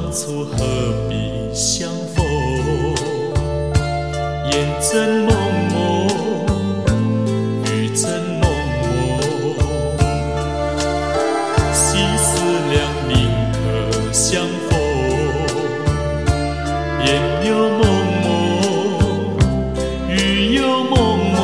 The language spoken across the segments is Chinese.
处何必相逢？烟正蒙蒙，雨正蒙蒙，夕思两明可相逢。烟又蒙蒙，雨又蒙蒙，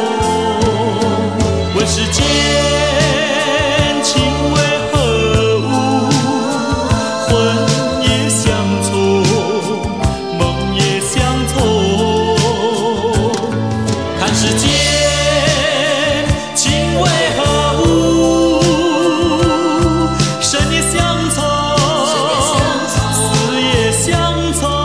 问世间情为何物？魂也相从，梦也相从。看世间情为何物？生也相从，死也相从。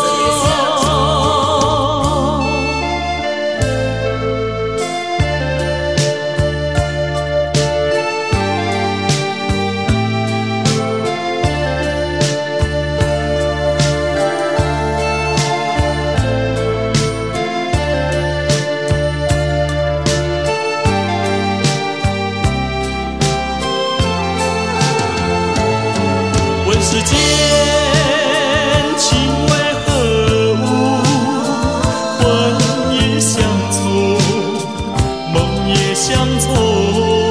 世间情为何物？魂也相从，梦也相从。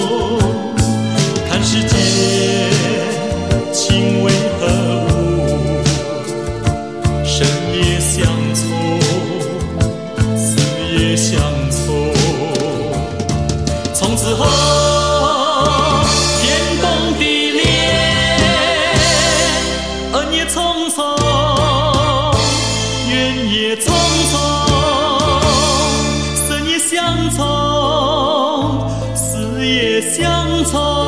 看世间情为何物？生也相从，死也相从。从此后天崩地裂，恩也匆匆，缘也匆匆，生也相从，死也相从。